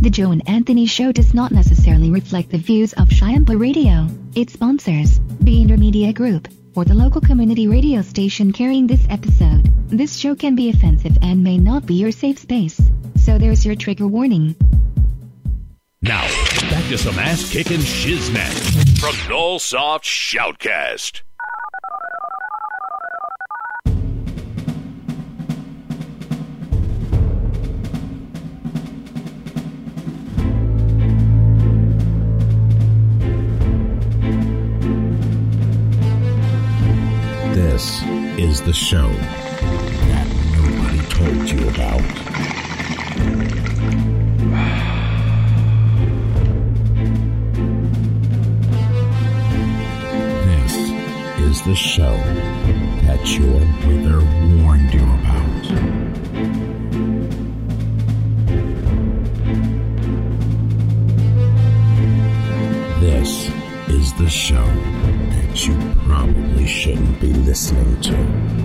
The Joe and Anthony Show does not necessarily reflect the views of Shiampa Radio, its sponsors, the Intermedia Group, or the local community radio station carrying this episode. This show can be offensive and may not be your safe space, so there's your trigger warning. Now, back to some ass-kicking shiznit from Nullsoft Shoutcast. This is the show that nobody told you about. This is the show that your mother warned you about. This is the show that you probably shouldn't be listening to.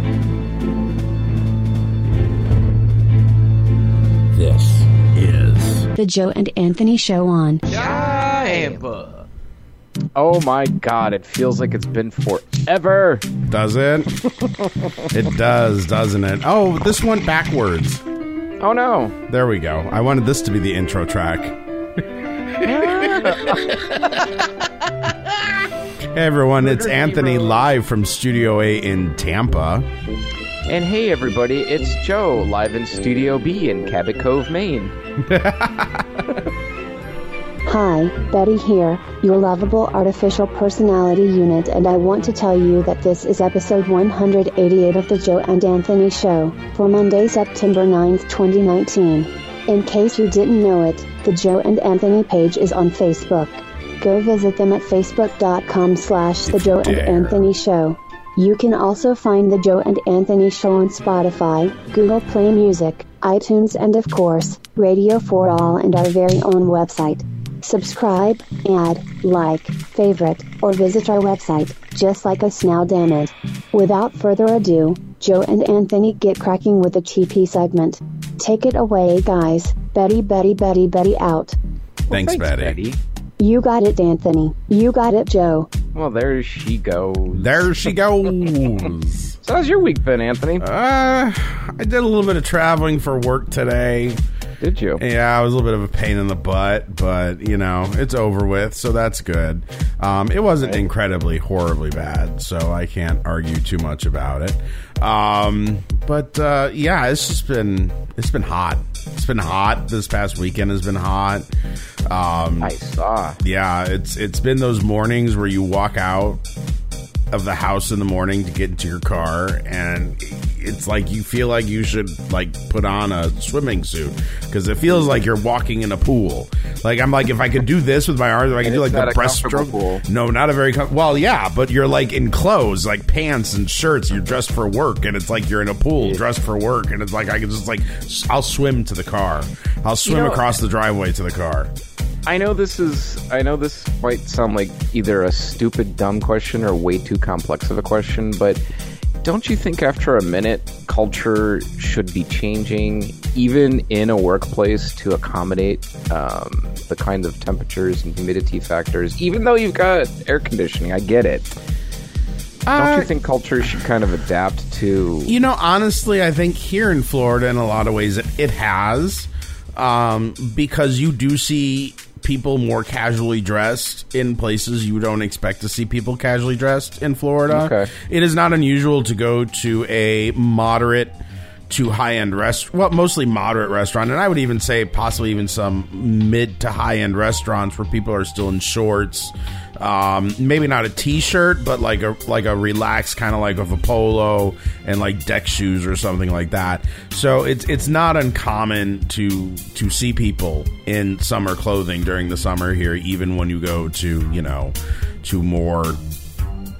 This is The Joe and Anthony Show on Shiampa. Oh my god, it feels like it's been forever. Does it? It does, doesn't it? Oh, this went backwards. Oh no. There we go. I wanted this to be the intro track. Hey everyone, it's Anthony live from Studio A in Tampa. And hey everybody, it's Joe live in Studio B in Cabot Cove, Maine. Hi, Betty here, your lovable artificial personality unit, and I want to tell you that this is episode 188 of The Joe and Anthony Show, for Monday, September 9th, 2019. In case you didn't know it, The Joe and Anthony page is on Facebook. Go visit them at facebook.com/The Joe and Anthony Show. You can also find The Joe and Anthony Show on Spotify, Google Play Music, iTunes, and of course, Radio for All and our very own website. Subscribe, add, like, favorite, or visit our website. Just like us now, damn it. Without further ado, Joe and Anthony get cracking with the TP segment. Take it away, guys. Betty out. Thanks, Betty. You got it, Anthony. You got it, Joe. Well, there she goes. There she goes. So how's your week been, Anthony? I did a little bit of traveling for work today. Did you? Yeah, it was a little bit of a pain in the butt, but, you know, it's over with, so that's good. It wasn't incredibly, horribly bad, so I can't argue too much about it. But yeah, it's been hot. It's been hot. This past weekend has been hot. I saw. Yeah, it's been those mornings where you walk out of the house in the morning to get into your car, and it's like you feel like you should like put on a swimming suit because it feels like you're walking in a pool. Like I'm like, if I could do this with my arms, if I could do like the breaststroke. Pool. No, not a very well, yeah, but you're like in clothes, like pants and shirts. You're dressed for work, and it's like you're in a pool dressed for work, and it's like I can just like I'll swim to the car. I'll swim across the driveway to the car. I know this might sound like either a stupid, dumb question or way too complex of a question, but don't you think after a minute, culture should be changing, even in a workplace, to accommodate the kind of temperatures and humidity factors, even though you've got air conditioning? I get it. Don't you think culture should kind of adapt to... You know, honestly, I think here in Florida, in a lot of ways, it has, because you do see people more casually dressed in places you don't expect to see people casually dressed in Florida. Okay. It is not unusual to go to a moderate to high-end well, mostly moderate restaurant, and I would even say possibly even some mid to high-end restaurants where people are still in shorts, maybe not a t-shirt, but like a relaxed kind of like of a polo and like deck shoes or something like that. So it's not uncommon to see people in summer clothing during the summer here, even when you go to, you know, to more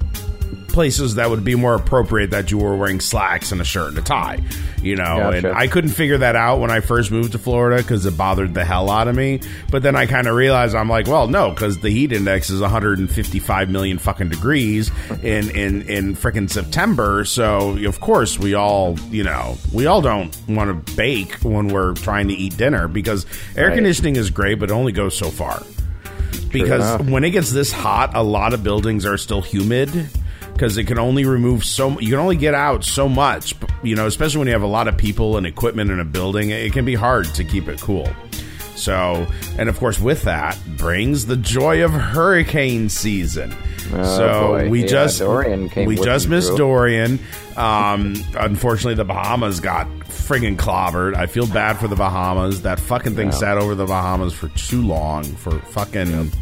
places that would be more appropriate that you were wearing slacks and a shirt and a tie, you know. Gotcha. And I couldn't figure that out when I first moved to Florida because it bothered the hell out of me. But then I kind of realized, I'm like, well, no, because the heat index is 155 million fucking degrees in frickin' September. So of course we all don't want to bake when we're trying to eat dinner, because air conditioning is great, but it only goes so far. Because when it gets this hot, a lot of buildings are still humid, because it can only remove you can only get out so much, you know, especially when you have a lot of people and equipment in a building. It can be hard to keep it cool. So, and of course with that brings the joy of hurricane season. We just missed Dorian. Unfortunately, the Bahamas got friggin' clobbered. I feel bad for the Bahamas. That fucking thing sat over the Bahamas for too long, for fucking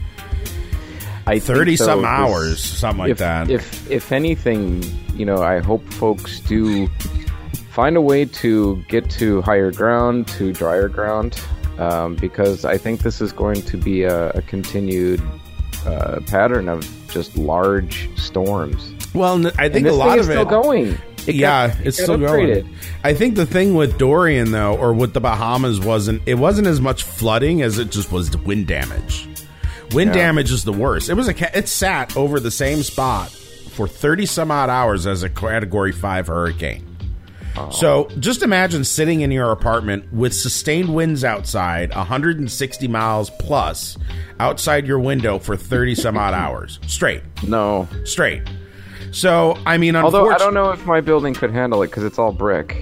30-something hours, something like that. If anything, you know, I hope folks do find a way to get to higher ground, to drier ground, because I think this is going to be a continued pattern of just large storms. Well, I think a lot of it still going. It's still upgraded. going. I think the thing with Dorian, though, or with the Bahamas, wasn't as much flooding as it just was wind damage. Wind damage is the worst. It sat over the same spot for 30 some odd hours as a Category 5 hurricane. Oh. So just imagine sitting in your apartment with sustained winds outside, 160 miles plus, outside your window for 30 some odd hours straight. No, straight. So I mean, although I don't know if my building could handle it because it's all brick.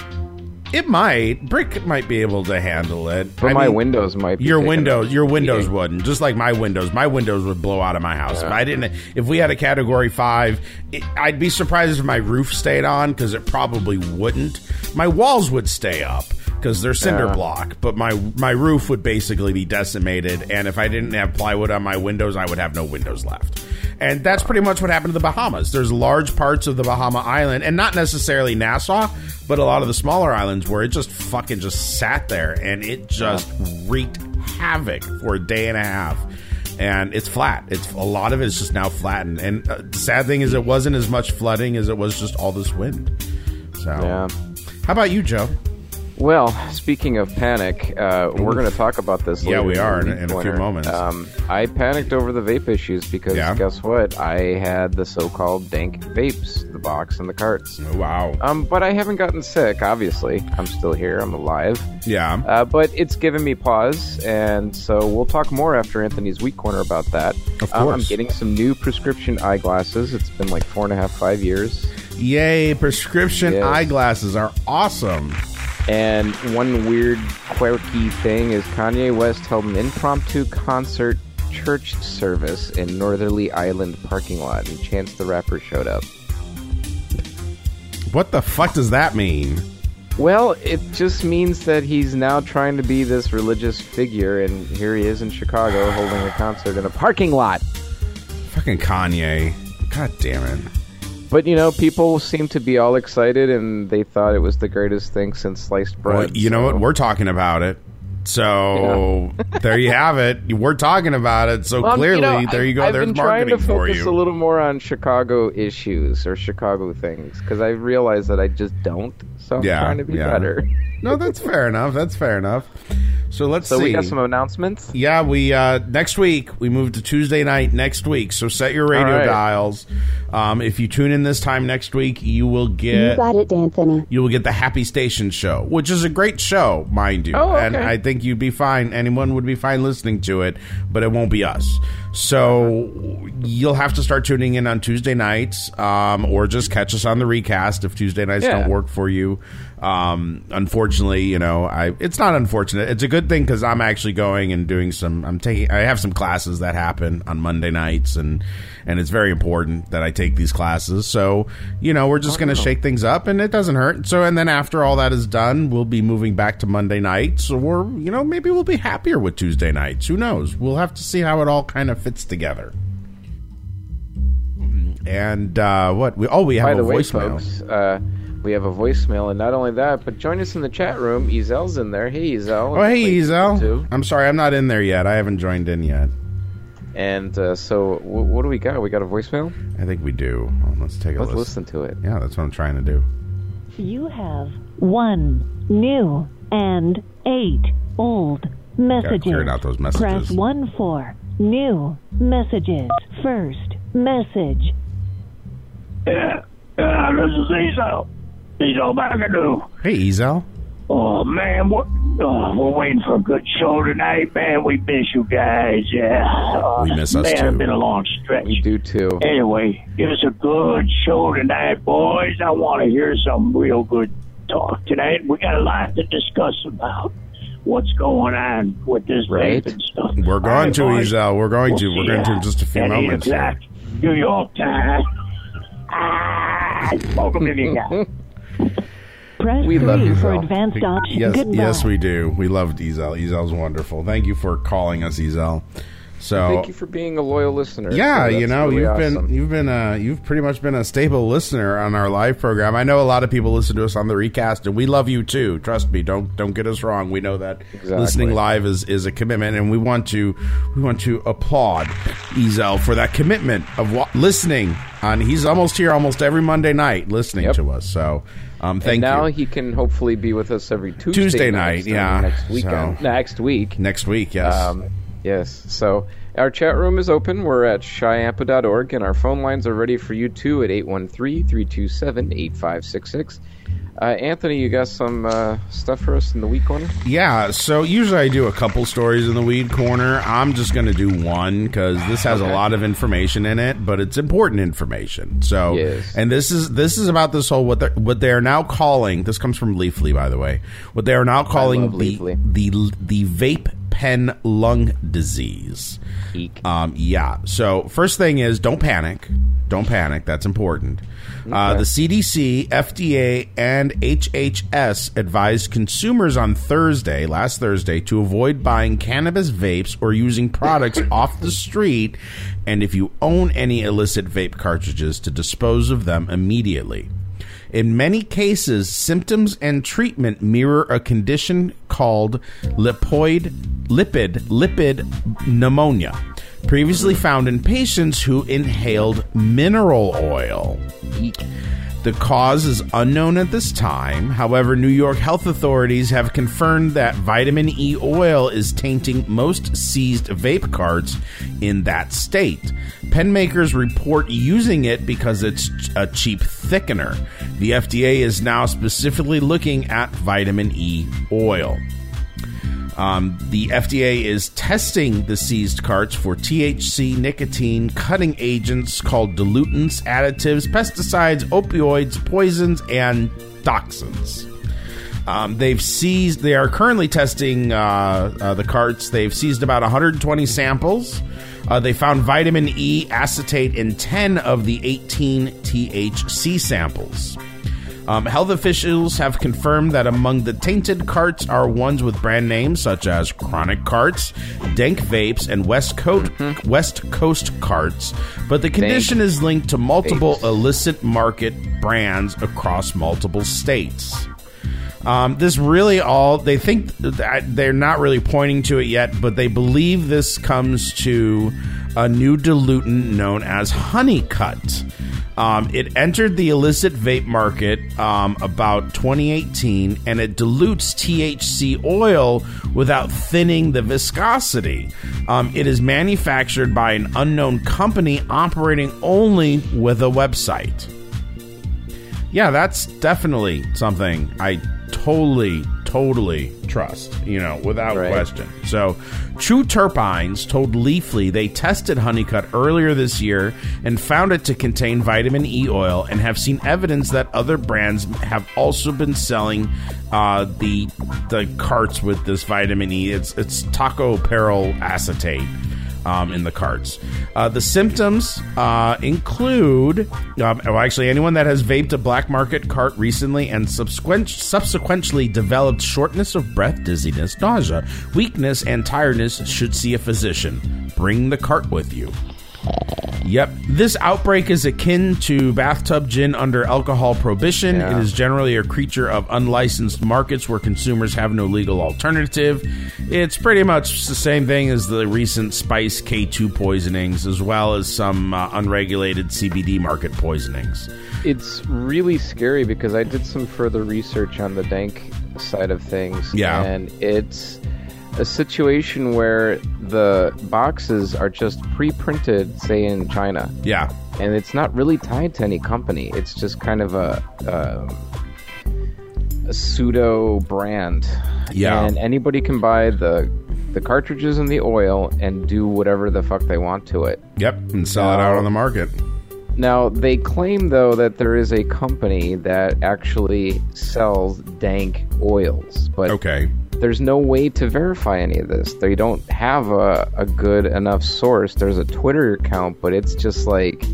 It might. Brick might be able to handle it. But my windows might be. Your windows wouldn't. Just like my windows would blow out of my house. Yeah. If we had a Category 5, I'd be surprised if my roof stayed on, because it probably wouldn't. My walls would stay up because they're cinder block, but my roof would basically be decimated, and if I didn't have plywood on my windows, I would have no windows left. And that's pretty much what happened to the Bahamas. There's large parts of the Bahama Island, and not necessarily Nassau, but a lot of the smaller islands where it just sat there, and it just wreaked havoc for a day and a half. And it's flat. A lot of it is just now flattened. And the sad thing is it wasn't as much flooding as it was just all this wind. So, how about you, Joe? Well, speaking of panic, we're going to talk about this later. Yeah, we are in a few moments. I panicked over the vape issues because guess what? I had the so-called dank vapes, the box and the carts. Oh, wow. But I haven't gotten sick, obviously. I'm still here. I'm alive. Yeah. But it's given me pause, and so we'll talk more after Anthony's Week Corner about that. Of course. I'm getting some new prescription eyeglasses. It's been like 4.5, 5 years. Yay, prescription eyeglasses are awesome. And one weird, quirky thing is Kanye West held an impromptu concert church service in Northerly Island parking lot, and Chance the Rapper showed up. What the fuck does that mean? Well, it just means that he's now trying to be this religious figure, and here he is in Chicago holding a concert in a parking lot. Fucking Kanye. God damn it. But, you know, people seem to be all excited, and they thought it was the greatest thing since sliced bread. Well, you know what? We're talking about it. So, there you have it. We're talking about it. So, clearly, there you go. There's marketing for you. I've been trying to focus a little more on Chicago issues or Chicago things, because I realize that I just don't. So, I'm trying to be better. No, that's fair enough. That's fair enough. So let's see. So we got some announcements? Yeah, we next week, we move to Tuesday night next week. So set your radio dials. If you tune in this time next week, you will get... You got it, Anthony. You will get the Happy Station show, which is a great show, mind you. Oh, okay. And I think you'd be fine. Anyone would be fine listening to it, but it won't be us. So you'll have to start tuning in on Tuesday nights, or just catch us on the recast if Tuesday nights don't work for you. Unfortunately, you know, it's not unfortunate. It's a good thing because I'm actually going and doing I have some classes that happen on Monday nights, and it's very important that I take these classes. So, you know, we're just going to shake things up, and it doesn't hurt. So, and then after all that is done, we'll be moving back to Monday nights, or, you know, maybe we'll be happier with Tuesday nights. Who knows? We'll have to see how it all kind of fits together. And what? We have a voicemail. Folks, we have a voicemail, and not only that, but join us in the chat room. Ezel's in there. Hey, Ezel. Oh, hey, Ezel. I'm sorry, I'm not in there yet. I haven't joined in yet. And so, what do we got? We got a voicemail? I think we do. Well, let's take a listen. Let's listen to it. Yeah, that's what I'm trying to do. You have 1 new and 8 old messages. Clearing out those messages. Press 1 for new messages. First message. Yeah, this is Ezel. Ezel McAdoo. Hey, Ezel. Oh, man, we're waiting for a good show tonight, man. We miss you guys, yeah. We miss us, man, too. It's been a long stretch. We do, too. Anyway, give us a good show tonight, boys. I want to hear some real good talk tonight. We got a lot to discuss about what's going on with this vape and stuff. We're going to, Ezel. We're going to. We're going to in just a few moments. Exact New York time. Welcome to the guy. Press We love 3 you, for Ezel. advanced options. Yes, Goodbye. yes, we do. We loved Ezel. Ezel's wonderful. Thank you for calling us, Ezel. So, Thank you for being a loyal listener. yeah, So you know, really awesome. you've pretty much been a stable listener on our live program. I know a lot of people listen to us on the recast, and we love you too. Trust me, don't get us wrong. We know that listening live is a commitment, and we want to applaud Ezel for that commitment of listening. He's almost here almost every Monday night listening to us. So, thank you. Now he can hopefully be with us every Tuesday night. Yeah, next weekend. So, Next week, yes. Yes. So our chat room is open. We're at Shyampa.org, and our phone lines are ready for you too at 813-327-8566. Anthony, you got some stuff for us in the Weed Corner? Yeah, so usually I do a couple stories in the Weed Corner. I'm just going to do one because this has a lot of information in it, but it's important information. So, yes. And this is about this whole what they are now calling. This comes from Leafly, by the way. What they are now calling the vape pen lung disease. Eek. Yeah. So first thing is don't panic. Don't panic. That's important. Okay. The CDC, FDA, and HHS advised consumers on last Thursday, to avoid buying cannabis vapes or using products off the street, and if you own any illicit vape cartridges, to dispose of them immediately. In many cases, symptoms and treatment mirror a condition called lipid pneumonia, previously found in patients who inhaled mineral oil. The cause is unknown at this time. However, New York health authorities have confirmed that vitamin E oil is tainting most seized vape carts in that state. Pen makers report using it because it's a cheap thickener. The FDA is now specifically looking at vitamin E oil. The FDA is testing the seized carts for THC, nicotine, cutting agents called dilutants, additives, pesticides, opioids, poisons, and toxins. They are currently testing the carts. They've seized about 120 samples. They found vitamin E acetate in 10 of the 18 THC samples. Health officials have confirmed that among the tainted carts are ones with brand names such as Chronic Carts, Dank Vapes, and West Coast Carts, but the condition is linked to multiple illicit market brands across multiple states. This really they think they're not really pointing to it yet, but they believe this comes to a new dilutant known as Honeycut. It entered the illicit vape market about 2018, and it dilutes THC oil without thinning the viscosity. It is manufactured by an unknown company operating only with a website. Yeah, that's definitely something I totally trust, without question. So, True Terpines told Leafly they tested Honeycut earlier this year and found it to contain vitamin E oil, and have seen evidence that other brands have also been selling the carts with this vitamin E. It's tocopherol acetate. In the carts. The symptoms include, anyone that has vaped a black market cart recently and subsequently developed shortness of breath, dizziness, nausea, weakness, and tiredness should see a physician. Bring the cart with you. Yep. This outbreak is akin to bathtub gin under alcohol prohibition. Yeah. It is generally a creature of unlicensed markets where consumers have no legal alternative. It's pretty much the same thing as the recent Spice K2 poisonings, as well as some unregulated CBD market poisonings. It's really scary because I did some further research on the dank side of things. Yeah. And it's a situation where the boxes are just pre-printed, say, in China. Yeah. And it's not really tied to any company. It's just kind of a pseudo brand. Yeah. And anybody can buy the cartridges and the oil and do whatever the fuck they want to it. Yep. And sell it out on the market. Now, they claim, though, that there is a company that actually sells dank oils. But okay. There's no way to verify any of this. They don't have a good enough source. There's a Twitter account, but it's just like...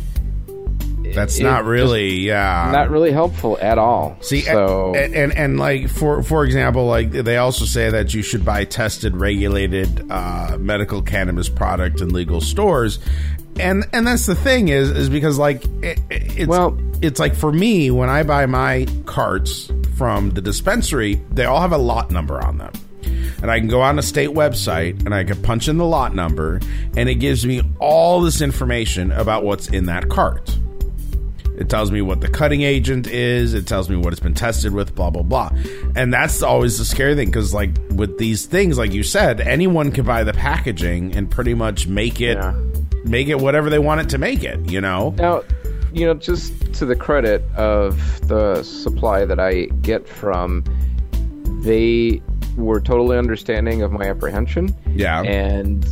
That's not really, not really helpful at all. See, so, and like, for example, like, they also say that you should buy tested, regulated medical cannabis product in legal stores. And that's the thing is because, like, it's like, for me, when I buy my carts from the dispensary, they all have a lot number on them. And I can go on a state website and I can punch in the lot number, and it gives me all this information about what's in that cart. It tells me what the cutting agent is. It tells me what it's been tested with, blah, blah, blah. And that's always the scary thing, because, like, with these things, like you said, anyone can buy the packaging and pretty much make it whatever they want it to make it, you know? Now, just to the credit of the supply that I get from, they were totally understanding of my apprehension. Yeah. And,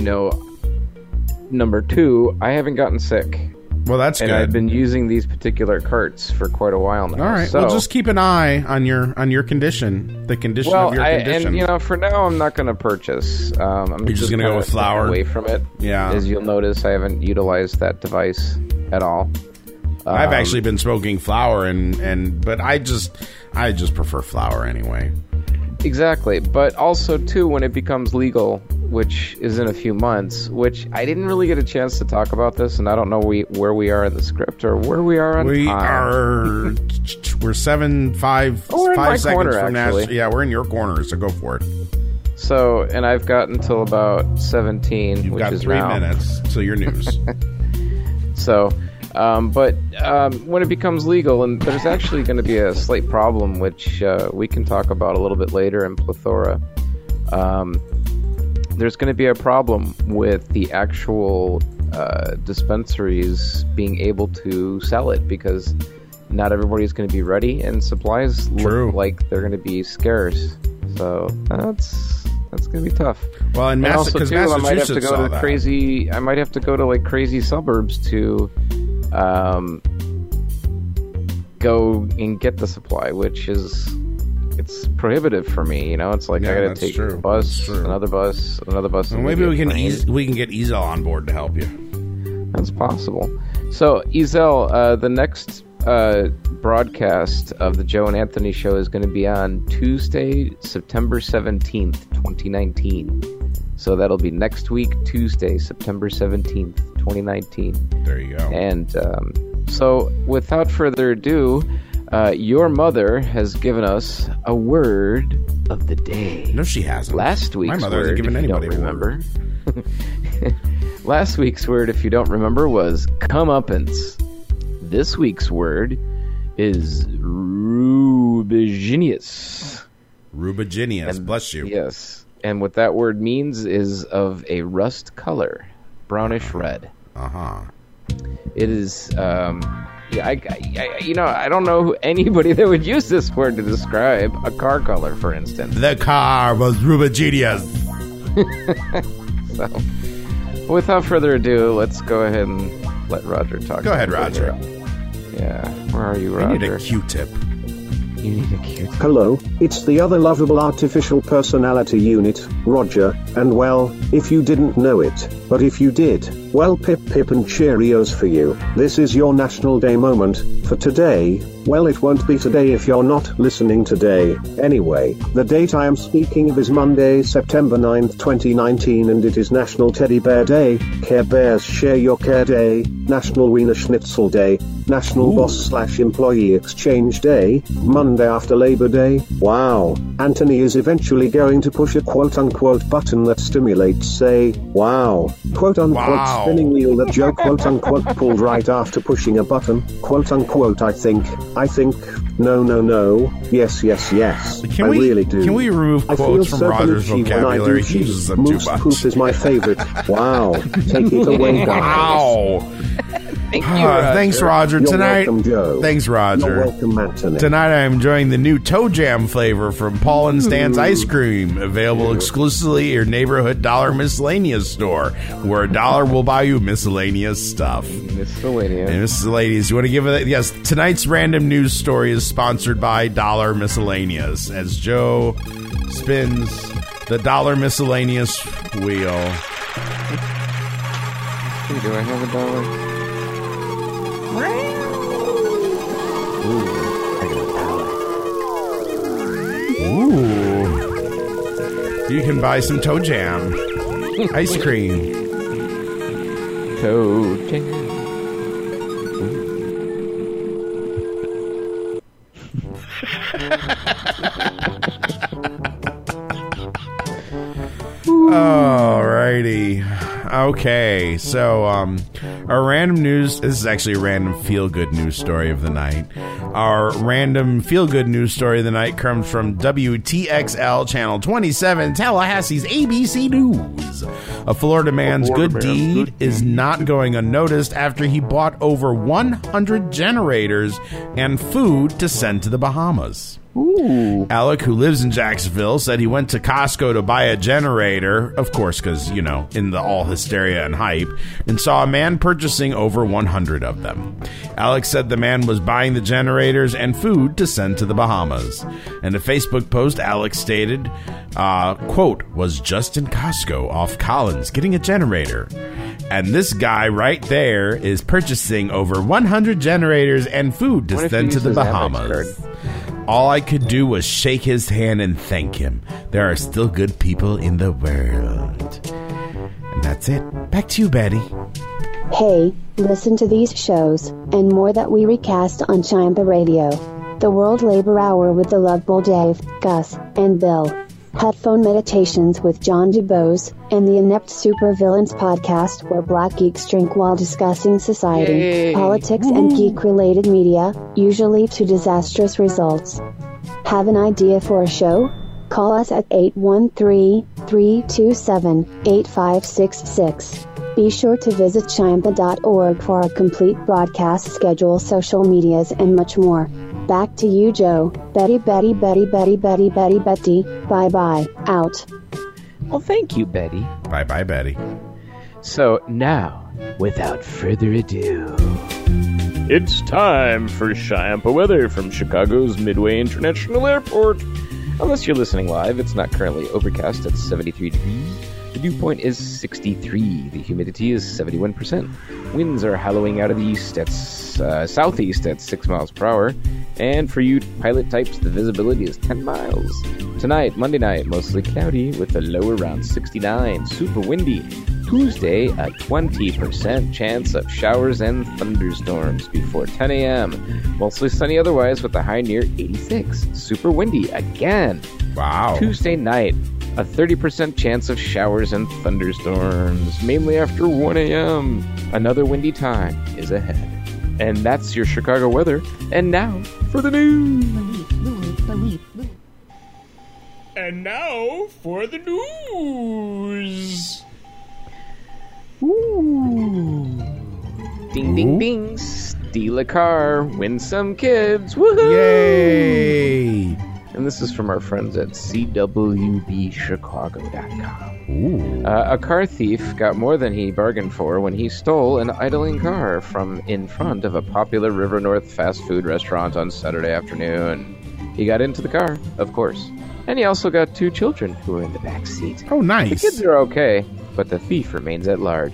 number two, I haven't gotten sick. Well, that's good. And I've been using these particular carts for quite a while now. All right. So, well, just keep an eye on your condition, the condition of your condition. And for now, I'm not going to purchase. You're just going to go with flour away from it. Yeah. As you'll notice, I haven't utilized that device at all. I've actually been smoking flour, but I just prefer flour anyway. Exactly, but also too when it becomes legal, which is in a few months, which I didn't really get a chance to talk about this, and I don't know where we are in the script or where we are on time. We're 5 seconds from now. Yeah, we're in your corner, so go for it. So, and I've got until about 17, You've which got is 3 now. minutes, so your news. So, but when it becomes legal, and there's actually going to be a slight problem, which we can talk about a little bit later in Plethora. There's going to be a problem with the actual dispensaries being able to sell it, because not everybody's going to be ready, and supplies look like they're going to be scarce. So that's going to be tough. Well, and also too, I might have to go to Massachusetts I might have to go to like crazy suburbs to go and get the supply, which it's prohibitive for me. It's like I got to take a bus, another bus. Well, maybe we can get Ezel on board to help you. That's possible. So Ezel, the next broadcast of the Joe and Anthony Show is going to be on Tuesday, September 17th, 2019. So that'll be next week, Tuesday, September 17th, 2019. There you go. And so without further ado, your mother has given us a word of the day. No, she hasn't. Last week's My mother word, hasn't given anybody if you don't remember. Last week's word, if you don't remember, was comeuppance. This week's word is rubigenius. Rubigenius, bless you. Yes. And what that word means is of a rust color, brownish red. It is, I don't know anybody that would use this word to describe a car color, for instance. The car was rubigenius. So, without further ado, let's go ahead and let Roger talk. Go ahead, Roger. Yeah, where are you, Roger? I need a Q-tip. You need a Q-tip. Hello, it's the other lovable artificial personality unit, Roger, and well, if you didn't know it, but if you did, Well, pip pip and Cheerios for you. This is your National Day moment. For today, well, it won't be today if you're not listening today. Anyway, the date I am speaking of is Monday, September 9th, 2019, and it is National Teddy Bear Day, Care Bears Share Your Care Day, National Wiener Schnitzel Day, National Boss/Employee Exchange Day, Monday after Labor Day. Wow. Anthony is eventually going to push a quote-unquote button that stimulates, say, wow, quote-unquote spinning wheel that Joe quote-unquote pulled right after pushing a button, quote-unquote I think, no, yes, I really do. Can we remove quotes from Roger's vocabulary? He uses them too much. Poop is my favorite. Wow. Take it away, guys. Wow. Thank you, Roger. Thanks, Roger. You're Tonight, welcome, Joe. Thanks, Roger. You're welcome, Anthony. Tonight, I'm enjoying the new Toe Jam flavor from Paul and Stan's Ice Cream, available exclusively at your neighborhood dollar miscellaneous store, where $1 will buy you miscellaneous stuff. Miscellaneous. You want to give it? Yes. Tonight's random news story is sponsored by Dollar Miscellaneous, as Joe spins the Dollar Miscellaneous wheel. Hey, do I have a dollar? Ooh. You can buy some Toe Jam ice cream. Toe Jam. Alrighty. Okay, so our random news, this is actually a random feel-good news story of the night. Our random feel-good news story of the night comes from WTXL Channel 27, Tallahassee's ABC News. A Florida man's good deed is not going unnoticed after he bought over 100 generators and food to send to the Bahamas. Ooh. Alec, who lives in Jacksonville, said he went to Costco to buy a generator, of course, because, you know, in the all hysteria and hype, and saw a man purchasing over 100 of them. Alec said the man was buying the generators and food to send to the Bahamas. In a Facebook post, Alec stated, quote, was just in Costco off Collins getting a generator. And this guy right there is purchasing over 100 generators and food to send to the Bahamas. All I could do was shake his hand and thank him. There are still good people in the world. And that's it. Back to you, Betty. Hey, listen to these shows, and more that we recast on Chiampa Radio. The World Labor Hour with the Lovable Dave, Gus, and Bill. Headphone Meditations with John DuBose, and the Inept Supervillains podcast where black geeks drink while discussing society, politics, and geek-related media, usually to disastrous results. Have an idea for a show? Call us at 813-327-8566. Be sure to visit chiampa.org for a complete broadcast schedule, social medias, and much more. Back to you, Joe. Betty. Bye-bye. Out. Well, thank you, Betty. Bye-bye, Betty. So now, without further ado, it's time for Chiampa weather from Chicago's Midway International Airport. Unless you're listening live, it's not currently overcast at 73 degrees. The dew point is 63. The humidity is 71%. Winds are howling out of the east at southeast at 6 miles per hour. And for you pilot types, the visibility is 10 miles. Tonight, Monday night, mostly cloudy with a low around 69. Super windy. Tuesday, a 20% chance of showers and thunderstorms before 10 a.m. Mostly sunny otherwise with a high near 86. Super windy again. Wow. Tuesday night, a 30% chance of showers and thunderstorms, mainly after 1 a.m. Another windy time is ahead. And that's your Chicago weather. And now for the news. And now for the news. Ooh. Ding, ding, ding. Steal a car. Win some kids. Woohoo! Yay! And this is from our friends at CWBChicago.com. A car thief got more than he bargained for when he stole an idling car from in front of a popular River North fast food restaurant on Saturday afternoon. He got into the car, of course. And he also got 2 children who were in the back seat. Oh, nice. The kids are okay, but the thief remains at large.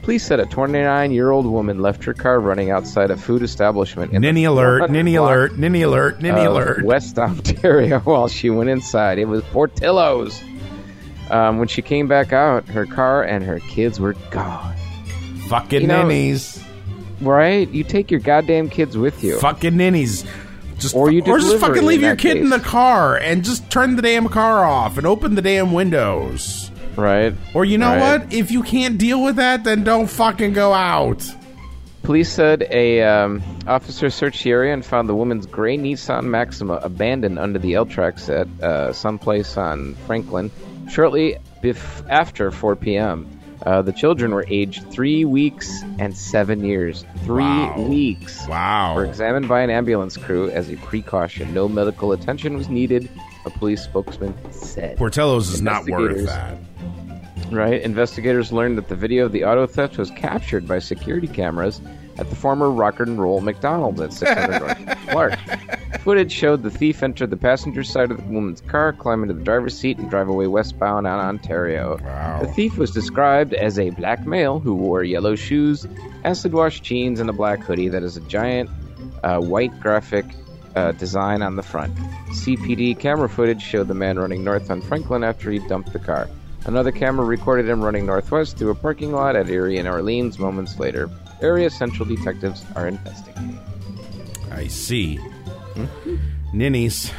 Police said a 29-year-old woman left her car running outside a food establishment. Ninny alert, ninny alert, ninny alert, ninny alert. West Ontario while she went inside. It was Portillo's. When she came back out, her car and her kids were gone. Fucking ninnies. Right? You take your goddamn kids with you. Fucking ninnies. Or just fucking leave your kid in the car and just turn the damn car off and open the damn windows. Right. Or you know what? If you can't deal with that, then don't fucking go out. Police said a officer searched the area and found the woman's gray Nissan Maxima abandoned under the L tracks at someplace on Franklin shortly after 4 p.m. The children were aged 3 weeks and 7 years. 3 weeks. Wow. Were examined by an ambulance crew as a precaution. No medical attention was needed, a police spokesman said. Portillo's is not worth that. Right. Investigators learned that the video of the auto theft was captured by security cameras at the former Rock and Roll McDonald's at 600 North Clark. Footage showed the thief enter the passenger side of the woman's car, climb into the driver's seat, and drive away westbound on Ontario. Wow. The thief was described as a black male who wore yellow shoes, acid-wash jeans, and a black hoodie that is a giant white graphic design on the front. CPD camera footage showed the man running north on Franklin after he dumped the car. Another camera recorded him running northwest through a parking lot at Erie and Orleans moments later. Area Central detectives are investigating. I see. Ninnies.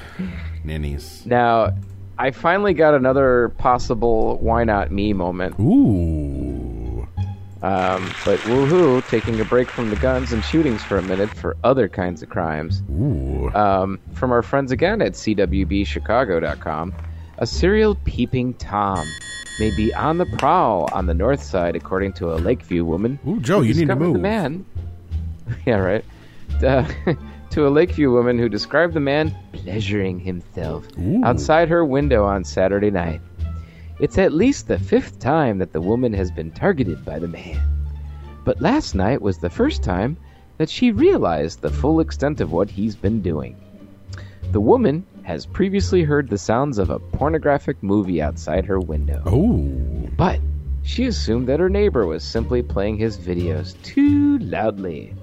Now, I finally got another possible why not me moment. Ooh. But woohoo, taking a break from the guns and shootings for a minute for other kinds of crimes. Ooh. From our friends again at CWBChicago.com, a serial peeping Tom may be on the prowl on the north side, according to a Lakeview woman. Ooh, Joe, you need to move. The man. Yeah, right. To a Lakeview woman who described the man pleasuring himself outside her window on Saturday night. It's at least the 5th time that the woman has been targeted by the man. But last night was the first time that she realized the full extent of what he's been doing. The woman has previously heard the sounds of a pornographic movie outside her window. Oh. But she assumed that her neighbor was simply playing his videos too loudly.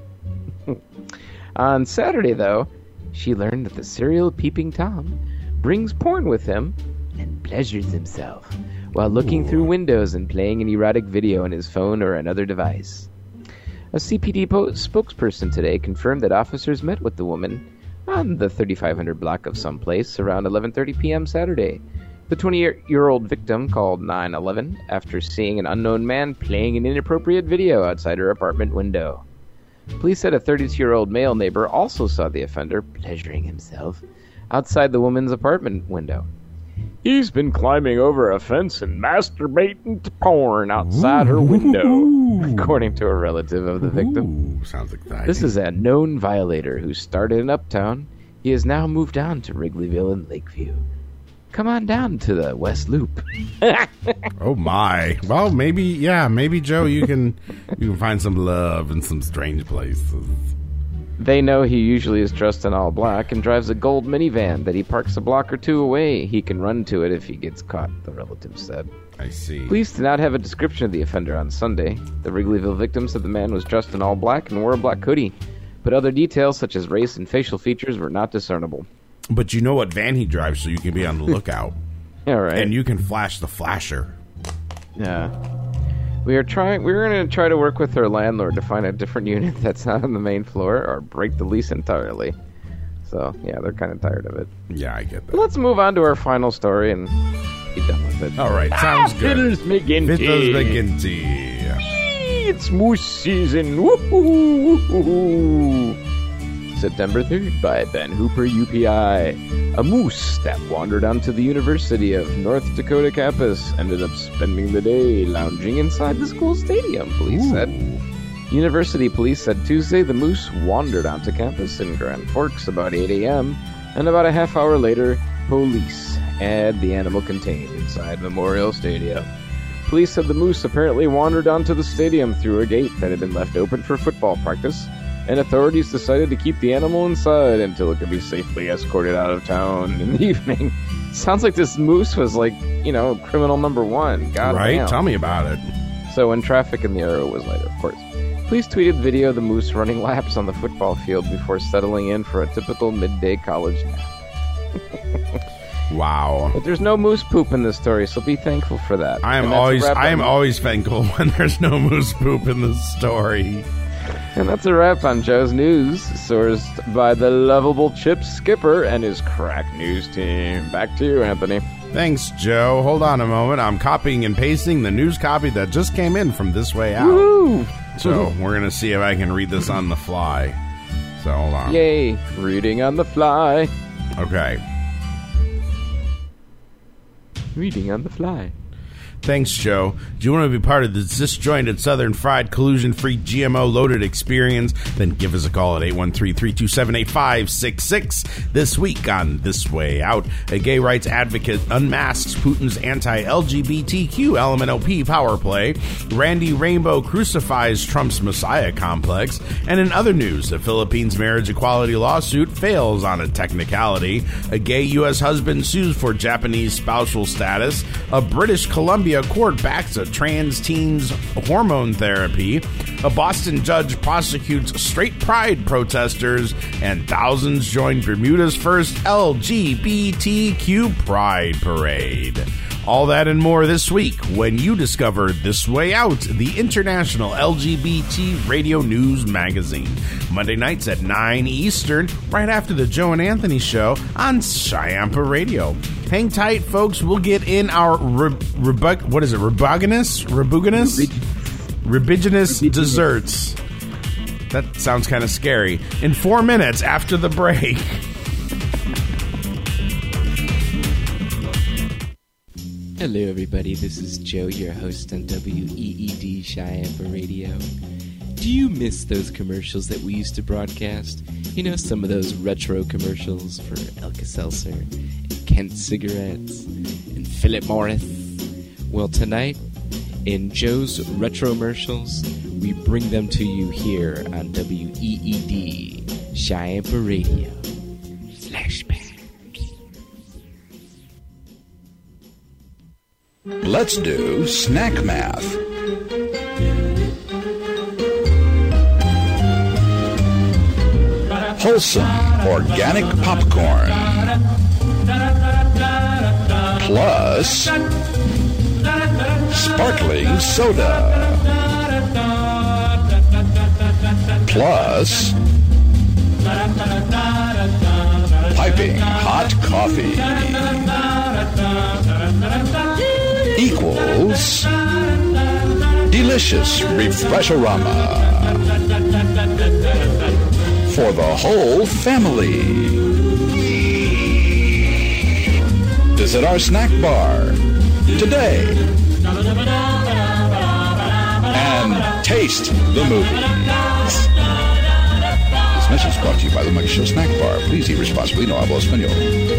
On Saturday, though, she learned that the serial peeping Tom brings porn with him and pleasures himself while looking through windows and playing an erotic video on his phone or another device. A CPD spokesperson today confirmed that officers met with the woman on the 3500 block of someplace around 11:30 p.m. Saturday. The 20-year-old victim called 911 after seeing an unknown man playing an inappropriate video outside her apartment window. Police said a 32-year-old male neighbor also saw the offender pleasuring himself outside the woman's apartment window. He's been climbing over a fence and masturbating to porn outside her window, according to a relative of the victim. Sounds exciting. This is a known violator who started in Uptown. He has now moved on to Wrigleyville and Lakeview. Come on down to the West Loop. Oh my! Well, maybe Joe, you can find some love in some strange places. They know he usually is dressed in all black and drives a gold minivan that he parks a block or two away. He can run to it if he gets caught, the relative said. I see. Police did not have a description of the offender on Sunday. The Wrigleyville victim said the man was dressed in all black and wore a black hoodie, but other details such as race and facial features were not discernible. But you know what van he drives, so you can be on the lookout. Yeah, right. And you can flash the flasher. Yeah. We're going to try to work with our landlord to find a different unit that's not on the main floor or break the lease entirely. So, yeah, they're kind of tired of it. Yeah, I get that. But let's move on to our final story and be done with it. All right, sounds good. Fiddles McGinty. It's moose season. Woo-hoo, woo-hoo. September 3rd by Ben Hooper, UPI. A moose that wandered onto the University of North Dakota campus ended up spending the day lounging inside the school stadium, police said. University police said Tuesday the moose wandered onto campus in Grand Forks about 8 a.m., and about a half hour later, police had the animal contained inside Memorial Stadium. Police said the moose apparently wandered onto the stadium through a gate that had been left open for football practice, and authorities decided to keep the animal inside until it could be safely escorted out of town in the evening. Sounds like this moose was like, criminal number one. God right? damn. Tell me about it. So when traffic in the area was lighter, of course. Police tweeted video of the moose running laps on the football field before settling in for a typical midday college nap. Wow. But there's no moose poop in this story, so be thankful for that. I am always thankful when there's no moose poop in the story. And that's a wrap on Joe's News, sourced by the lovable Chip Skipper and his crack news team. Back to you, Anthony. Thanks, Joe. Hold on a moment. I'm copying and pasting the news copy that just came in from This Way Out. Woo! So we're going to see if I can read this on the fly. So hold on. Yay, reading on the fly. Okay. Reading on the fly. Thanks, Joe. Do you want to be part of the disjointed, southern fried, collusion-free, GMO-loaded experience? Then give us a call at 813-327-8566. This week on This Way Out, a gay rights advocate unmasks Putin's anti-LGBTQ LMNOP power play. Randy Rainbow crucifies Trump's Messiah complex. And in other news, the Philippines marriage equality lawsuit fails on a technicality. A gay U.S. husband sues for Japanese spousal status. A British Columbia court backs a trans teen's hormone therapy. A Boston judge prosecutes straight pride protesters, and thousands join Bermuda's first LGBTQ pride parade. All that and more this week when you discover This Way Out, the international LGBT radio news magazine. Monday nights at 9 Eastern, right after the Joe and Anthony show on Sciampa Radio. Hang tight, folks. We'll get in our rubiginous desserts. That sounds kind of scary. In 4 minutes after the break. Hello, everybody. This is Joe, your host on WEED Sciampa Radio. Do you miss those commercials that we used to broadcast? You know, some of those retro commercials for Alka-Seltzer, and Kent cigarettes, and Philip Morris. Well, tonight, in Joe's Retromercials, we bring them to you here on WEED Sciampa Radio. Flashback. Let's do snack math. Wholesome organic popcorn plus sparkling soda plus piping hot coffee equals delicious Refresh-O-Rama for the whole family. Visit our snack bar today and taste the movies. This message is brought to you by the Mike Show Snack Bar. Please eat responsibly. No hablo español.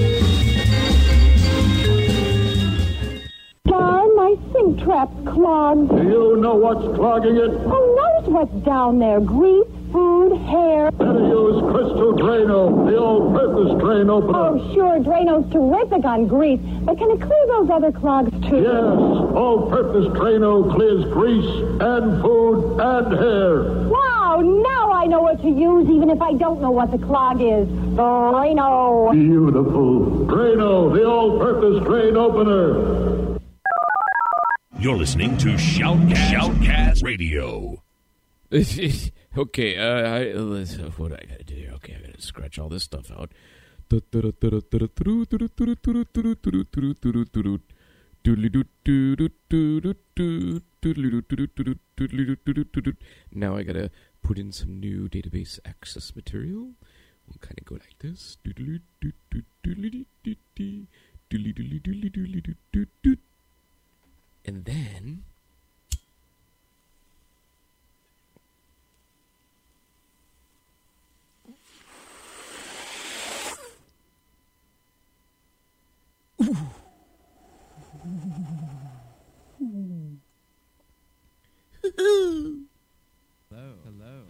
My sink trap's clogged. Do you know what's clogging it? Who knows what's down there? Grease, food, hair. Better use Crystal Drano, the all-purpose drain opener. Oh, sure, Drano's terrific on grease, but can it clear those other clogs, too? Yes, all-purpose Drano clears grease and food and hair. Wow, now I know what to use, even if I don't know what the clog is. Drano. Beautiful. Drano, the all-purpose drain opener. You're listening to Shoutcast Radio. Okay, what do I gotta do here? Okay, I gotta scratch all this stuff out. Now I gotta put in some new database access material. We'll kind of go like this. And then Hello.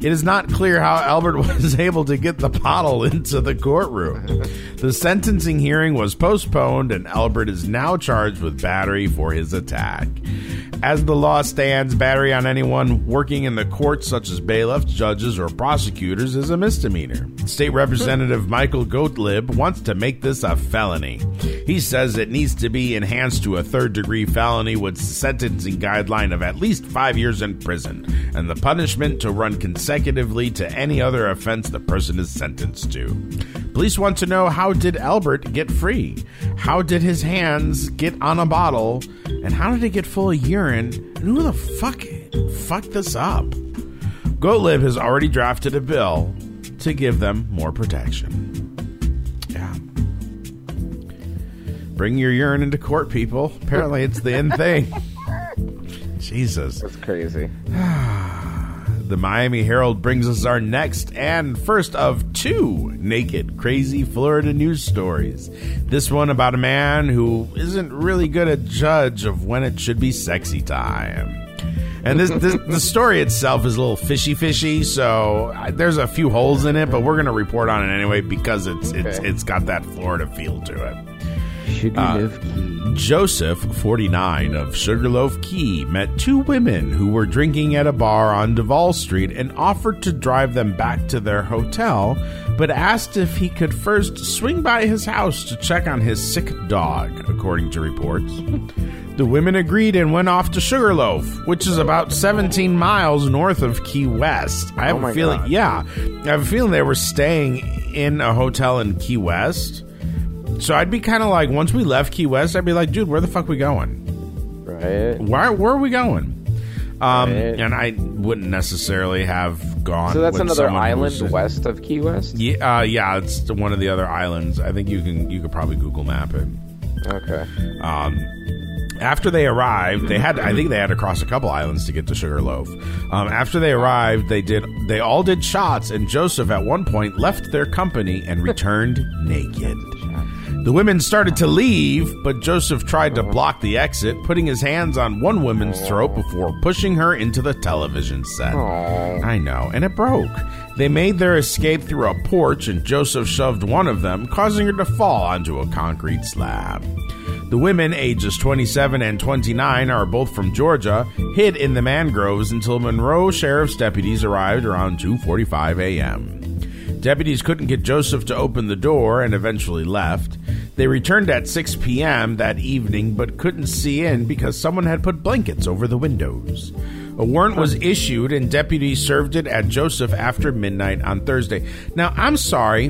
It is not clear how Albert was able to get the bottle into the courtroom. The sentencing hearing was postponed, and Albert is now charged with battery for his attack. As the law stands, battery on anyone working in the courts, such as bailiffs, judges, or prosecutors, is a misdemeanor. State Representative Michael Gottlieb wants to make this a felony. He says it needs to be enhanced to a third-degree felony with sentencing guideline of at least 5 years in prison, and the punishment to run consecutively to any other offense the person is sentenced to. Police want to know, how did Albert get free? How did his hands get on a bottle? And how did it get full of urine? And who the fuck fucked this up? Gottlieb has already drafted a bill to give them more protection. Yeah. Bring your urine into court, people. Apparently it's the end thing. Jesus. That's crazy. The Miami Herald brings us our next and first of two naked, crazy Florida news stories. This one about a man who isn't really good at judge of when it should be sexy time. And the story itself is a little fishy, so there's a few holes in it, but we're going to report on it anyway because it's got that Florida feel to it. Sugarloaf Key. Joseph, 49, of Sugarloaf Key, met two women who were drinking at a bar on Duval Street and offered to drive them back to their hotel, but asked if he could first swing by his house to check on his sick dog, according to reports. The women agreed and went off to Sugarloaf, which is about 17 miles north of Key West. I have a feeling they were staying in a hotel in Key West. So I'd be kind of like, once we left Key West, I'd be like, dude, where the fuck we going? Right. Where are we going? And I wouldn't necessarily have gone. So that's with another someone island west of Key West? Yeah, it's one of the other islands. I think you could probably Google map it. Okay. After they arrived, I think they had to cross a couple islands to get to Sugarloaf. After they arrived, they all did shots, and Joseph at one point left their company and returned naked. The women started to leave, but Joseph tried to block the exit, putting his hands on one woman's throat before pushing her into the television set. I know, and it broke. They made their escape through a porch, and Joseph shoved one of them, causing her to fall onto a concrete slab. The women, ages 27 and 29, are both from Georgia, hid in the mangroves until Monroe Sheriff's deputies arrived around 2:45 a.m. Deputies couldn't get Joseph to open the door and eventually left. They returned at 6 p.m. that evening but couldn't see in because someone had put blankets over the windows. A warrant was issued and deputies served it at Joseph after midnight on Thursday. Now, I'm sorry,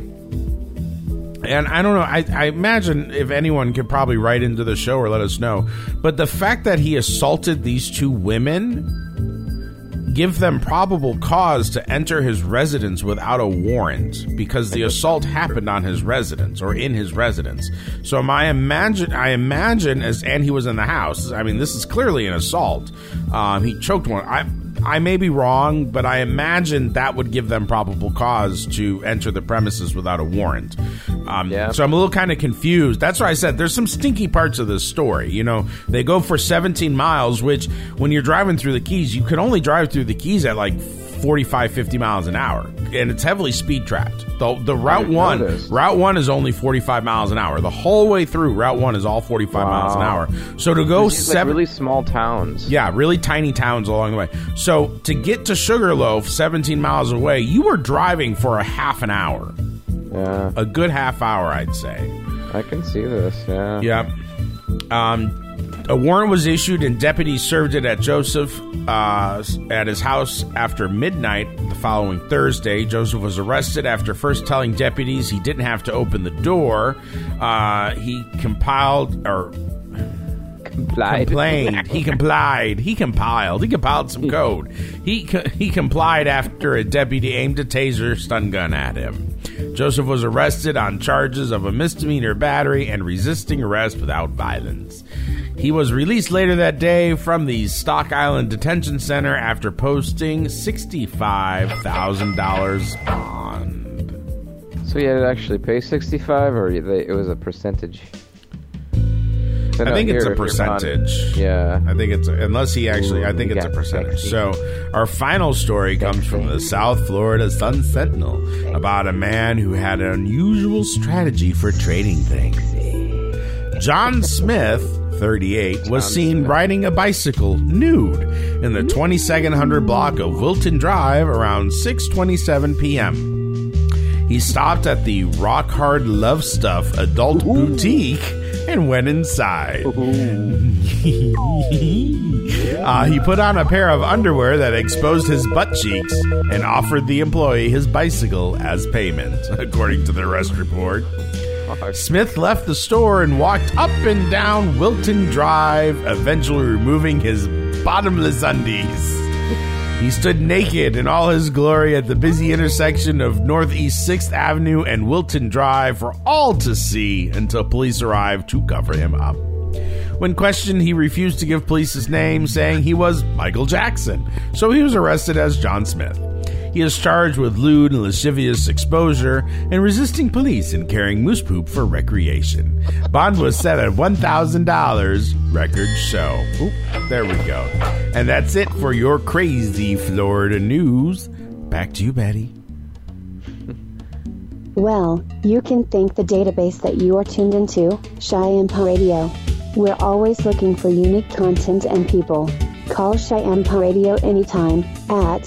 and I don't know, I imagine if anyone could probably write into the show or let us know, but the fact that he assaulted these two women give them probable cause to enter his residence without a warrant because the assault happened on his residence or in his residence. So I imagine and he was in the house. I mean, this is clearly an assault. He choked one. I may be wrong, but I imagine that would give them probable cause to enter the premises without a warrant. So I'm a little kind of confused. That's why I said there's some stinky parts of this story. You know, they go for 17 miles, which when you're driving through the Keys, you can only drive through the Keys at like 45, 50 miles an hour. And it's heavily speed trapped. The Route 1 is only 45 miles an hour. The whole way through, Route 1 is all 45 miles an hour. So to go like really small towns. Yeah, really tiny towns along the way. So to get to Sugarloaf, 17 miles away, you were driving for a half an hour. Yeah. A good half hour, I'd say. I can see this, yeah. Yeah. A warrant was issued and deputies served it at Joseph at his house after midnight the following Thursday. Joseph was arrested after first telling deputies he didn't have to open the door. He compiled some code. He complied after a deputy aimed a taser stun gun at him. Joseph was arrested on charges of a misdemeanor battery and resisting arrest without violence. He was released later that day from the Stock Island Detention Center after posting $65,000 bond. So he had to actually pay $65, or it was a percentage? So I think it's a if you're percentage. Yeah. I think it's unless he actually. I think it's a percentage. So our final story comes from the South Florida Sun Sentinel about a man who had an unusual strategy for trading things. John Smith, 38, was seen riding a bicycle nude in the 2200 block of Wilton Drive around 6:27 p.m. He stopped at the Rock Hard Love Stuff adult boutique and went inside. He put on a pair of underwear that exposed his butt cheeks and offered the employee his bicycle as payment, according to the arrest report. Smith left the store and walked up and down Wilton Drive, eventually removing his bottomless undies. He stood naked in all his glory at the busy intersection of Northeast 6th Avenue and Wilton Drive for all to see until police arrived to cover him up. When questioned, he refused to give police his name, saying he was Michael Jackson, so he was arrested as John Smith. He is charged with lewd and lascivious exposure and resisting police and carrying moose poop for recreation. Bond was set at $1,000. Records show. Oop, there we go. And that's it for your crazy Florida news. Back to you, Betty. Well, you can thank the database that you are tuned into, Cheyenne Radio. We're always looking for unique content and people. Call Cheyenne Radio anytime at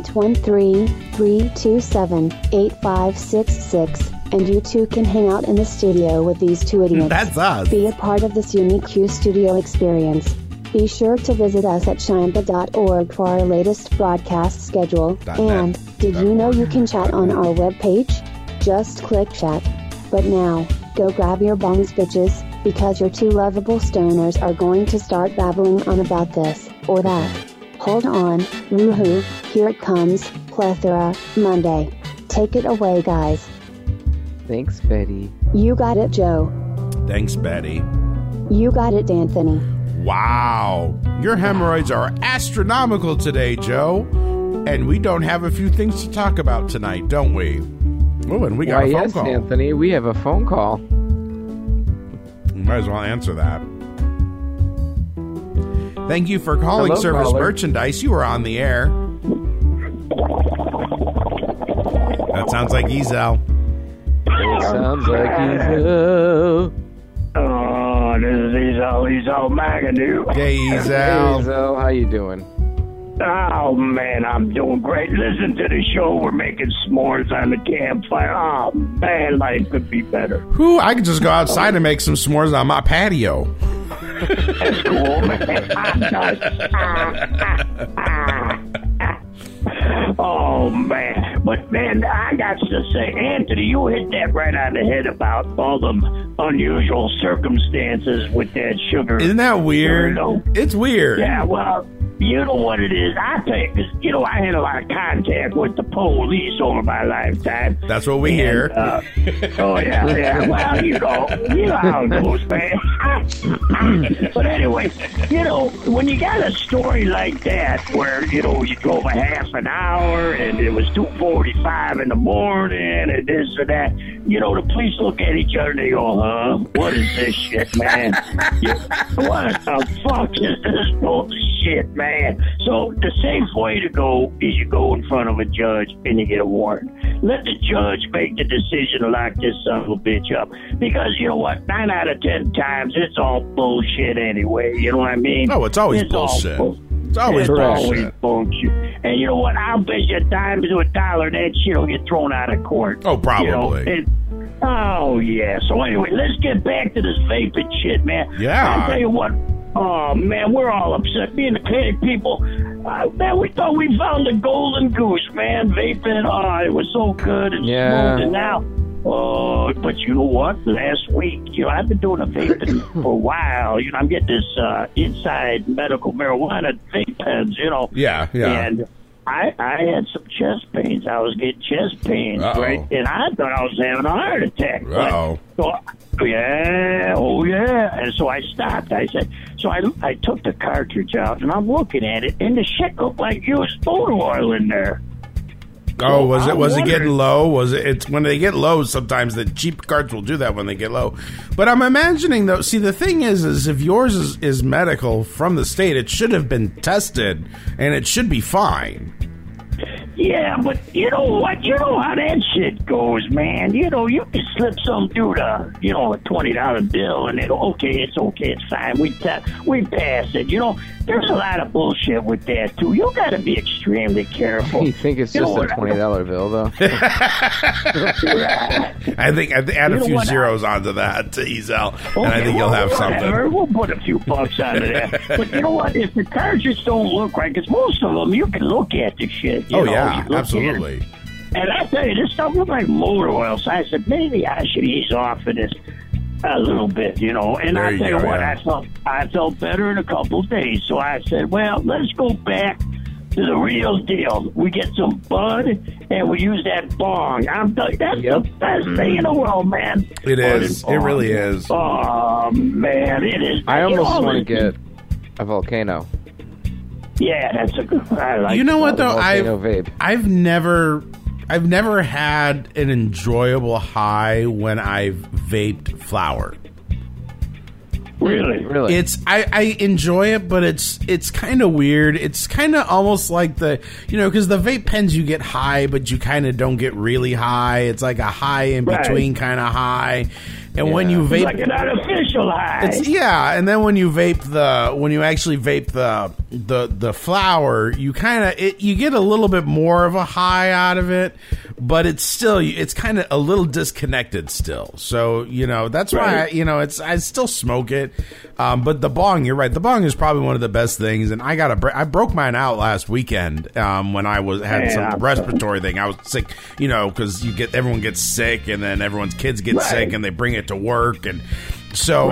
813-327-8566, and you too can hang out in the studio with these two idiots. That's us. Be a part of this unique Q Studio experience. Be sure to visit us at cheyenne.org for our latest broadcast schedule. And did you know you can chat on our webpage? Just click chat. But now, go grab your bongs, bitches, because your two lovable stoners are going to start babbling on about this or that. Hold on, woohoo, here it comes, Plethora Monday. Take it away, guys. Thanks, Betty. You got it, Joe. Thanks, Betty. You got it, Anthony. Wow. Your hemorrhoids are astronomical today, Joe. And we don't have a few things to talk about tonight, don't we? Oh, and we got a phone call. Yes, Anthony, we have a phone call. You might as well answer that. Thank you for calling Hello, Service caller. Merchandise. You are on the air. That sounds like Ezel. It sounds like Ezel. Oh, this is Ezel Magadoo. Hey, Hey, Ezel, how you doing? Oh, man, I'm doing great. Listen to the show. We're making s'mores on the campfire. Oh, man, life could be better. Whew, I could just go outside and make some s'mores on my patio. That's cool, man. Oh, man. But, man, I got to say, Anthony, you hit that right on the head about all the unusual circumstances with that sugar. Isn't that weird? It's weird. Yeah, well, you know what it is. I think, because, you know, I had a lot of contact with the police over my lifetime. That's what we hear. Oh, yeah. Well, you know how it goes, man. But anyway, you know, when you got a story like that where, you know, you drove a half an hour and it was 2:45 in the morning and this or that, you know, the police look at each other and they go, huh? What is this shit, man? What the fuck is this bullshit, man? So the safe way to go is you go in front of a judge and you get a warrant. Let the judge make the decision to lock this son of a bitch up. Because you know what? 9 out of 10 times it's all bullshit anyway. You know what I mean? Oh, it's always bullshit. It's always bullshit. And you know what? I'll bet you a dime to a dollar that shit will get thrown out of court. Oh, probably. You know? Oh, yeah. So anyway, let's get back to this vaping shit, man. Yeah. I'll tell you what. Oh, man, we're all upset. Me and the Canadian people, man, we thought we found the golden goose, man. Vaping, it was so good and smooth. And now, but you know what? Last week, you know, I've been doing a vaping for a while. You know, I'm getting this inside medical marijuana vape pens, you know. Yeah. And I had some chest pains. I was getting chest pains, right? And I thought I was having a heart attack. Uh-oh. And so I stopped. I said, I took the cartridge out, and I'm looking at it, and the shit looked like used motor oil in there. Oh, was it getting low? Was it? It's when they get low. Sometimes the cheap carts will do that when they get low. But I'm imagining though. See, the thing is if yours is medical from the state, it should have been tested and it should be fine. Yeah, but you know what? You know how that shit goes, man. You know, you can slip some dude a $20 bill, and it's okay, it's fine. We pass it. You know, there's a lot of bullshit with that too. You got to be extremely careful. You think it's just a $20 bill, though? I think add a few zeros onto that to ease out, and I think you'll have something. We'll put a few bucks onto that. But you know what? If the cars just don't look right, because most of them you can look at the shit. You know, yeah, absolutely. And I tell you, this stuff looks like motor oil. So I said, maybe I should ease off of this a little bit, you know. And I tell you what, I felt better in a couple of days. So I said, well, let's go back to the real deal. We get some bud and we use that bong. I'm telling you, that's the best thing in the world, man. It is. It really is. Oh man, it is. I almost want to get a Volcano. Yeah, that's a good. I like. You know what though? Vape. I've never had an enjoyable high when I've vaped flower. Really? It's I enjoy it, but it's kind of weird. It's kind of almost like because the vape pens you get high, but you kind of don't get really high. It's like a high in between kind of high. And when you vape, like an artificial high. And then when you actually vape the flower, you you get a little bit more of a high out of it, but it's kind of a little disconnected still. So that's why I still smoke it. But the bong, you're right. The bong is probably one of the best things, and I broke mine out last weekend when I had some respiratory thing. I was sick, because everyone gets sick, and then everyone's kids get sick, and they bring it to work, and so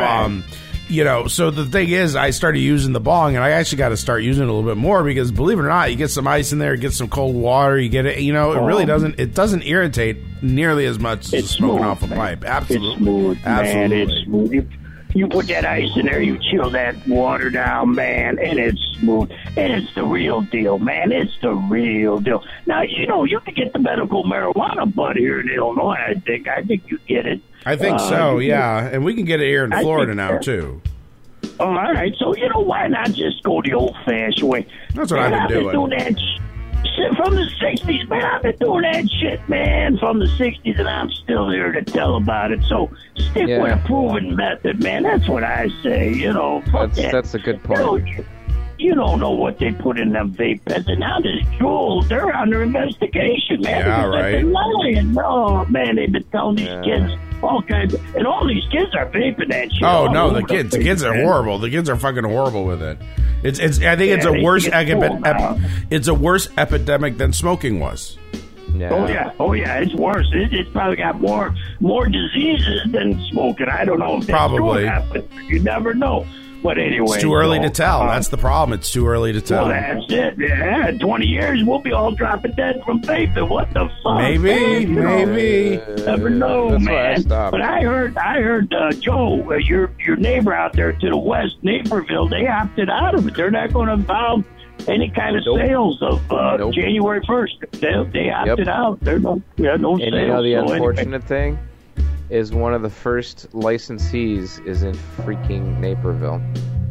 so the thing is, I started using the bong, and I actually got to start using it a little bit more because, believe it or not, you get some ice in there, get some cold water, you get it. It really doesn't irritate nearly as much as smoking off a pipe. Absolutely, it's smooth, man. It's smooth. You put that ice in there, you chill that water down, man, and it's smooth. And it's the real deal, man. It's the real deal. Now, you can get the medical marijuana bud here in Illinois, I think. I think you get it. I think so, yeah. And we can get it here in Florida now, too. All right. So, why not just go the old-fashioned way? That's what I've been doing. Shit from the 60s, man. I've been doing that shit, man, from the 60s, and I'm still here to tell about it. So stick with a proven method, man. That's what I say, That's a good point. You don't know what they put in them vape pens, and now this Juul, they're under investigation, man. Yeah, right. They're lying. Oh, man, they've been telling these kids all kinds of, and all these kids are vaping that shit. Oh, no, the kids are horrible. The kids are fucking horrible with it. I think it's a worse it's a worse epidemic than smoking was. Yeah. Oh yeah, it's worse. It's probably got more diseases than smoking. I don't know if that's probably. But you never know. But anyway, it's too early to tell. That's the problem. It's too early to tell. Well, that's it. Yeah, in 20 years we'll be all dropping dead from vaping. What the fuck? Maybe. Never know, man. But I heard Joe, your neighbor out there to the west, Naperville, they opted out of it. They're not going to involve any kind of sales of January 1st. They opted out. There's no sales. And the unfortunate thing is one of the first licensees is in freaking Naperville.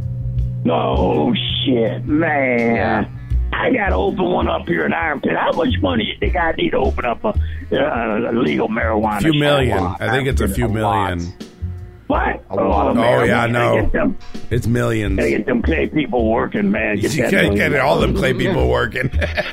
No shit, man. Yeah. I got to open one up here in Armpit. How much money do you think I need to open up a legal marijuana? A few million. I think it's a few million. What? Oh, yeah, no. It's millions. Gotta get them clay people working, man. You gotta get all them clay people working.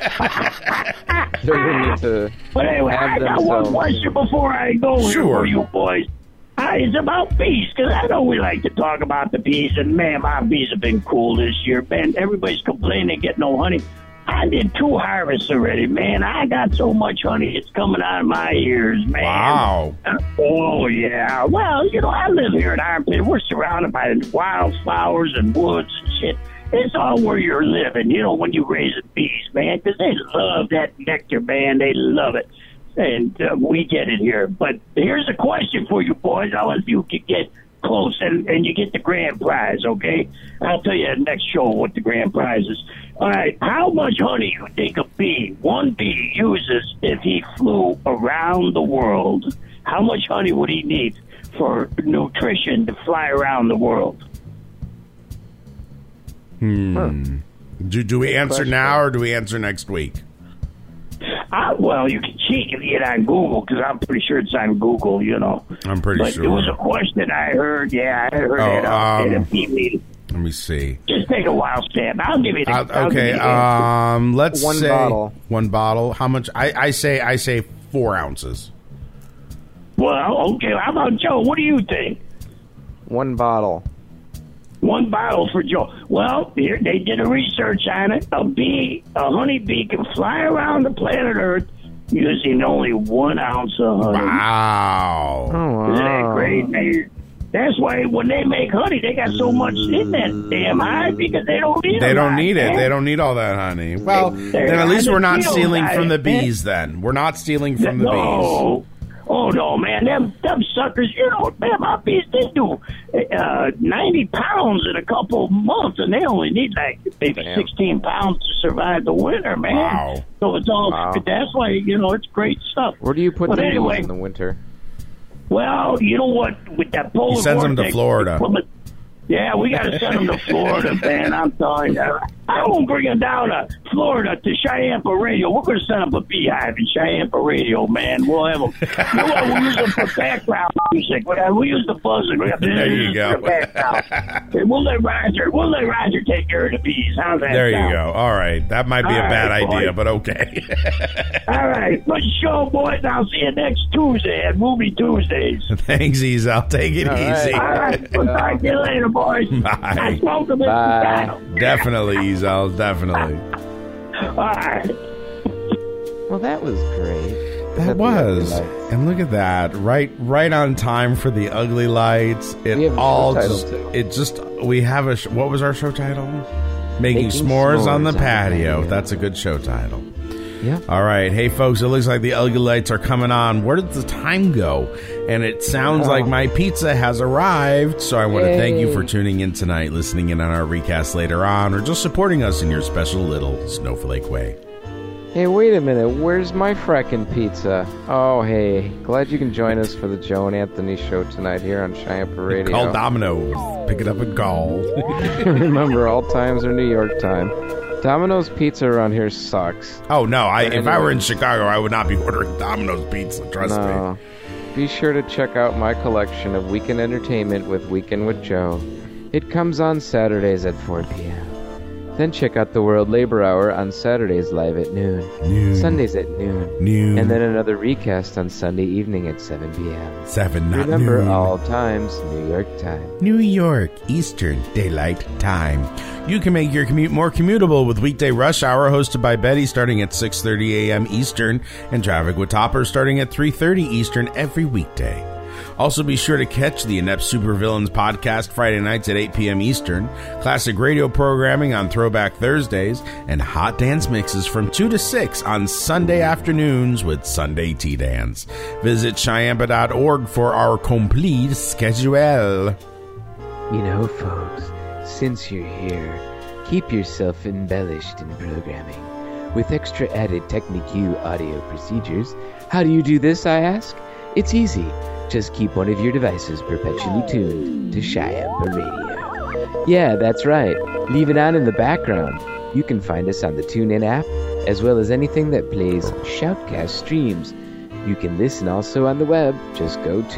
They're gonna need to but anyway, I got one question before I go here for you boys. It's about bees, because I know we like to talk about the bees, and man, my bees have been cool this year, man. Everybody's complaining they get no honey. I did 2 harvests already, man. I got so much honey, it's coming out of my ears, man. Wow. Oh, yeah. Well, I live here in Armpit. We're surrounded by wildflowers and woods and shit. It's all where you're living, when you raise bees, man, because they love that nectar, man. They love it. And we get it here. But here's a question for you boys. I want you to get close, and you get the grand prize, okay? I'll tell you next show what the grand prize is. All right, how much honey you think one bee uses if he flew around the world? How much honey would he need for nutrition to fly around the world? Do we answer now or do we answer next week? Well, you can cheat if you get on Google, because I'm pretty sure it's on Google, I'm pretty sure. But it was a question I heard. Yeah, I heard it at a meeting. Let me see. Just take a wild stab. I'll give you the okay, let's one say bottle. One bottle. How much? I say 4 ounces. Well, okay. How about Joe? What do you think? 1 bottle. 1 bottle for Joe. Well, here they did a research on it. A honeybee can fly around the planet Earth using only 1 ounce of honey. Wow. Oh, wow. Isn't that great? That's why when they make honey, they got so much in that damn hive because they don't need it. They don't need it. They don't need all that honey. Well, then at least we're not stealing from the bees then. We're not stealing from the bees. Oh, no, man. Them suckers, man, my bees, they do 90 pounds in a couple of months, and they only need, maybe 16 pounds to survive the winter, man. Wow. So it's all, that's why, it's great stuff. Where do you put the bees in the winter? Well, you know what? With that polar He sends them to vortex, Florida. Yeah, we got to send them to Florida, man. I'm telling you. I won't bring them down to Florida to Cheyenne Radio. We're going to set up a beehive in Cheyenne Radio, man. We'll have them. We'll use them for background music. We'll use the buzzer. There you go. We'll let Roger take care of the bees. How's that There sound? you go. All right. That might be a bad idea, but okay. All right. Good show, boys. I'll see you next Tuesday at Movie Tuesdays. Thanks, Ezel. Take it easy. All right. We'll talk to you later, boys. Bye. Bye. Definitely, Ezel. Definitely. All right. Well, that was great. That was. And look at that. Right on time for the ugly lights. It all just we have a what was our show title? Making s'mores on the patio. That's a good show title. Yeah. All right. Hey, folks, it looks like the ugly lights are coming on. Where did the time go? And it sounds like my pizza has arrived. So I want to thank you for tuning in tonight, listening in on our recast later on, or just supporting us in your special little snowflake way. Hey, wait a minute. Where's my frickin' pizza? Oh, hey. Glad you can join us for the Joe and Anthony show tonight here on Cheyenne Radio. Call Domino's. Pick it up and call. Remember, all times are New York time. Domino's pizza around here sucks. Oh, no. If I were in Chicago, I would not be ordering Domino's pizza. Trust me. Be sure to check out my collection of weekend entertainment with Weekend with Joe. It comes on Saturdays at 4 p.m. Then check out the World Labor Hour on Saturdays live at noon. Sundays at noon. And then another recast on Sunday evening at 7 p.m. 7, not Remember, noon. all times, New York time. New York Eastern Daylight Time. You can make your commute more commutable with Weekday Rush Hour, hosted by Betty, starting at 6:30 a.m. Eastern, and Traffic with Topper starting at 3:30 Eastern every weekday. Also, be sure to catch the Inept Supervillains podcast Friday nights at 8 p.m. Eastern, classic radio programming on Throwback Thursdays, and hot dance mixes from 2 to 6 on Sunday afternoons with Sunday Tea Dance. Visit Cheyenne.org for our complete schedule. You know, folks, since you're here, keep yourself embellished in programming with extra added Technique-U audio procedures. How do you do this, I ask? It's easy. Just keep one of your devices perpetually tuned to Cheyenne Radio. Yeah, that's right. Leave it on in the background. You can find us on the TuneIn app, as well as anything that plays Shoutcast streams. You can listen also on the web. Just go to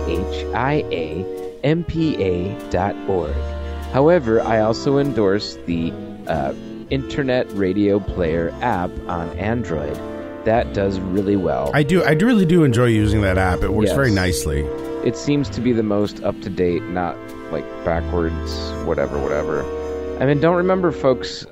chiampa.org. However, I also endorse the Internet Radio Player app on Android. That does really well. I really do enjoy using that app. It works very nicely. It seems to be the most up-to-date, not like backwards, whatever. I mean, remember, folks,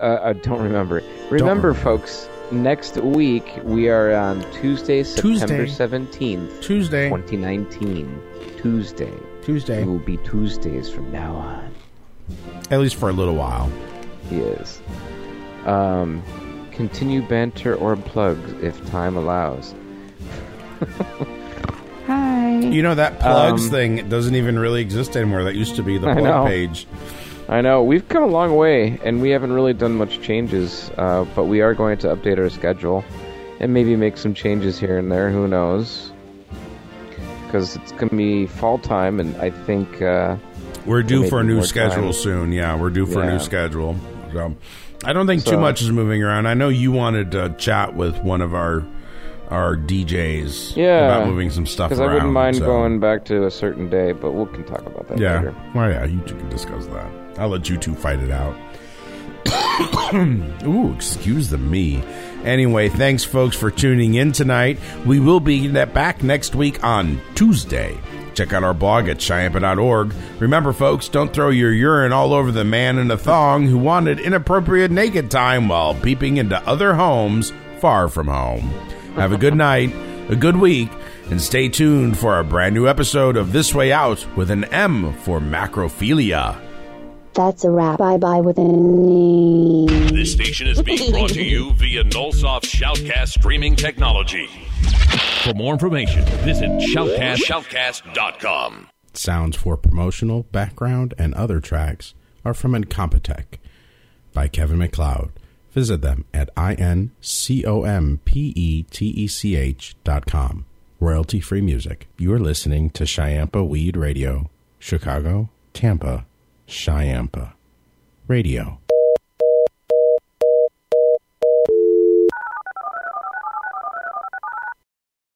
next week we are on Tuesday, September 17th, 2019. Tuesday. It will be Tuesdays from now on. At least for a little while. Yes. Continue banter or plugs if time allows. Hi. You know, that plugs thing doesn't even really exist anymore. That used to be the plug page. I know. We've come a long way, and we haven't really done much changes, but we are going to update our schedule and maybe make some changes here and there. Who knows? Because it's going to be fall time, and I think... we're due for a new schedule soon. Yeah, we're due for a new schedule. So, I don't think too much is moving around. I know you wanted to chat with one of our DJs about moving some stuff around. Because I wouldn't mind going back to a certain day, but we can talk about that later. Well, yeah, you two can discuss that. I'll let you two fight it out. Ooh, excuse the me. Anyway, thanks, folks, for tuning in tonight. We will be back next week on Tuesday. Check out our blog at Shyampa.org. Remember, folks, don't throw your urine all over the man in a thong who wanted inappropriate naked time while peeping into other homes far from home. Have a good night, a good week, and stay tuned for a brand new episode of This Way Out with an M for macrophilia. That's a wrap. Bye-bye with an E. This station is being brought to you via Nullsoft Shoutcast streaming technology. For more information, visit shoutcast.com. Sounds for promotional, background, and other tracks are from Incompetech by Kevin MacLeod. Visit them at incompetech.com. Royalty-free music. You are listening to Shyampa Weed Radio, Chicago, Tampa, Shyampa Radio.